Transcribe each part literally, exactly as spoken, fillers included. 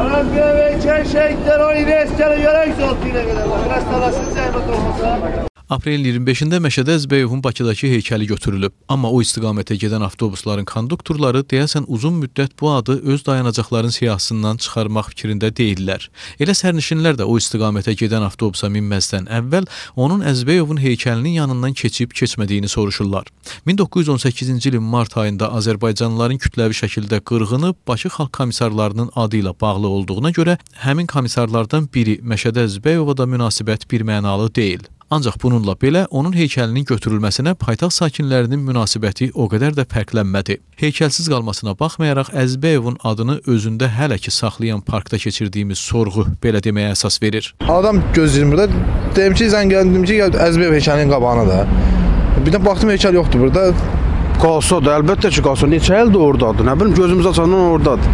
Anadolu'ya veçen şehitler o üniversiteli yörek zoltuyla kadar. Restalasın zəhmət olmasa. Aprelin iyirmi beşində Məşədə Əzbəyovun Bakıdakı heykəli götürülüb. Amma o istiqamətə gedən avtobusların konduktorları deyəsən uzun müddət bu adı öz dayanacaqların siyahısından çıxarmaq fikrində deyirlər. Elə sərnişinlər də o istiqamətə gedən avtobusa minməzdən əvvəl onun Əzbəyovun heykəlinin yanından keçib keçmədiyini soruşurlar. min doqquz yüz on səkkizinci ilin mart ayında Azərbaycanlıların kütləvi şəkildə qırğını Bakı Xalq Komissarlarının adı ilə bağlı olduğuna görə həmin komissarlardan biri Məşədə Əzbəyova da münasibət birmənalı deyil. Ancaq bununla belə onun heykəlinin götürülməsinə paytaxt sakinlərinin münasibəti o qədər də fərqlənmədi. Heykəlsiz qalmasına baxmayaraq Əzbəyovun adını özündə hələ ki saxlayan parkda keçirdiyimiz sorğu belə deməyə əsas verir. Adam gözləyir burada. Deyim ki, zəng gəldim ki, Əzbəyov heykəlinin qabağına da. Bir də baxdım heykəl yoxdur burada. Qalsadır, əlbəttə ki, qalsa. Neçə ildir oradadır? Nə bilim, gözümüz açandan oradadır.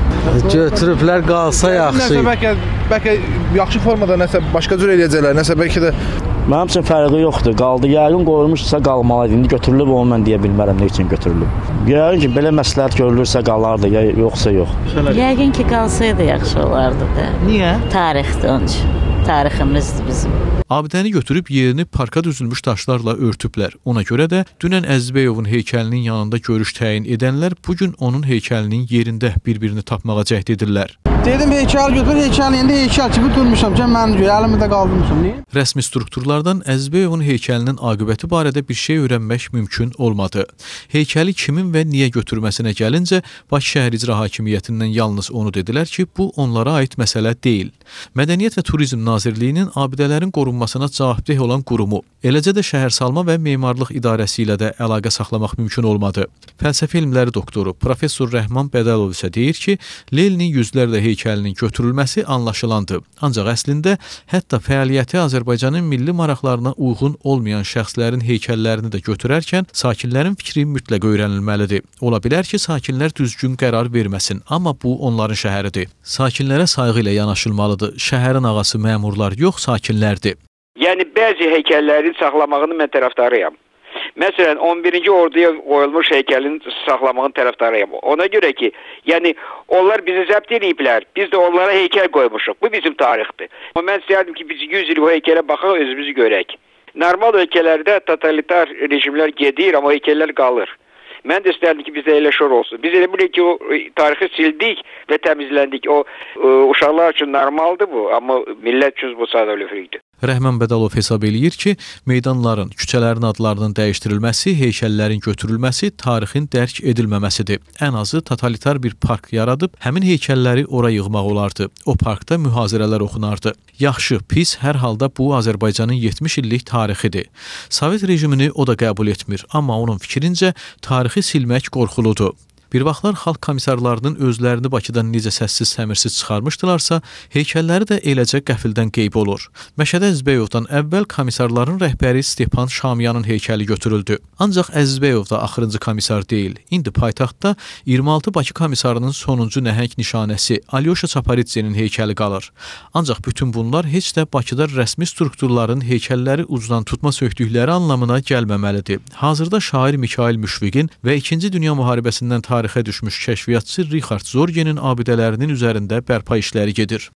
Götürüblər, qalsa yaxşı. Nəsə bəlkə, bəlkə yaxşı formada nəsə başqa cür eləyəcəklər, nəsə bəlkə də mənim üçün fərqi yoxdur. Qaldı, yəqin qoyulmuşsa qalmalıydı. İndi götürülüb, onu mən deyə bilmərəm nə üçün götürülüb. Yəqin ki, belə məsləhət görülürsə qalardı, ya yoxsa yox. Yəqin ki, qalsaydı yaxşı olardı da. Niyə? Tarixdir onun üçün. Tariximizdir bizim. Abidəni götürüb yerini parka düzülmüş daşlarla örtüblər. Ona görə də dünən Əzbəyovun heykəlinin yanında görüş təyin edənlər bugün onun heykəlinin yerində bir-birini tapmağa cəhd edirlər. Dedim heykəl götür, heykəl indi heykəl kimi durmuşam. Cəm mənim görə əlimdə qaldırmışam. Niyə? Rəsmi strukturlardan Əzbəyovun heykəlinin aqibəti barədə bir şey öyrənmək mümkün olmadı. Heykəli kimin və niyə götürməsinə gəlincə, Bakı şəhər icra hakimiyyətindən yalnız onu dedilər ki, bu onlara aid məsələ deyil. Mədəniyyət və Turizm Nazirliyinin abidələrin qorunmasına cavabdeh olan qurumu, eləcə də Şəhərsalma və Memarlıq İdarəsi ilə də əlaqə saxlamaq mümkün olmadı. Fəlsəfə elmləri doktoru Professor Rəhman Bədəlov isə deyir ki, Lelinin yüzlərlə heykəlinin götürülməsi anlaşılandı. Ancaq əslində hətta fəaliyyəti Azərbaycanın milli maraqlarına uyğun olmayan şəxslərin heykəllərini də götürərkən sakinlərin fikri mütləq öyrənilməlidir. Ola bilər ki, sakinlər düzgün qərar verməsin, amma bu onların şəhəridir. Sakinlərə sayğı ilə yanaşılmalıdır. Şəhərin ağası məmurlar yox, sakinlərdir. Yəni bəzi heykəllərin saxlamağını mən tərəfdarıyam. Məsələn, on birinci orduya qoyulmuş heykəlin saxlamağın tərəfdarıyam. Ona görə ki, yəni onlar bizi zəbt ediblər, biz də onlara heykəl qoymuşuq. Bu bizim tarixdir. Amma mən istəyərdim ki, biz yüz il o heykələ baxaq, özümüzü görək. Normal ölkələrdə totalitar rejimlər gedir, amma heykəllər qalır. Mən də istərdim ki, bizdə elə şor olsun. Biz elə bilək ki, o tarixi sildik və təmizləndik. O uşaqlar üçün normaldır bu, amma millət üçün bu sadəlöflükdür. Rəhman Bədəlov hesab eləyir ki, meydanların, küçələrin adlarının dəyişdirilməsi, heykəllərin götürülməsi tarixin dərk edilməməsidir. Ən azı totalitar bir park yaradıb, həmin heykəlləri ora yığmaq olardı. O parkda mühazirələr oxunardı. Yaxşı, pis, hər halda bu Azərbaycanın yetmiş illik tarixidir. Sovet rejimini o da qəbul etmir, amma onun fikrincə tarixi silmək qorxuludur. Bir vaxtlar xalq komissarlarının özlərini Bakıdan necə səssiz səmirsiz çıxarmışdılarsa, heykəlləri də eləcə qəfildən qeyb olur. Məşədə Əzbəyovdan əvvəl komissarların rəhbəri Stepan Şamyanın heykəli götürüldü. Ancaq Əzbəyov da axırıncı komissar deyil. İndi paytaxtda iyirmi altı Bakı komissarının sonuncu nəhəng nişanəsi Alyosha Çaparitsenin heykəli qalır. Ancaq bütün bunlar heç də Bakıda rəsmi strukturların heykəlləri ucdan tutma söktükləri anlamına gəlməməlidir. Hazırda şair Mikhail Müşfiqin və İkinci Dünya müharibəsindən tarixə düşmüş kəşfiyyatçı Richard Zorgenin abidələrinin üzərində bərpa işləri gedir.